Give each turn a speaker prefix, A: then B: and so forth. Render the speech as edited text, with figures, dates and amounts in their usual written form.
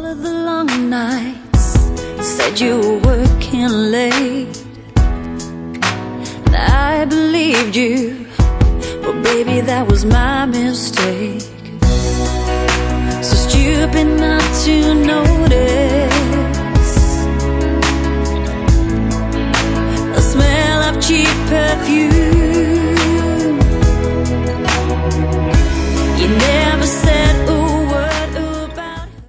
A: of the long nights, you said you were working late, and I believed you, but baby, that was my mistake. So stupid not to notice the smell of cheap perfume. You never said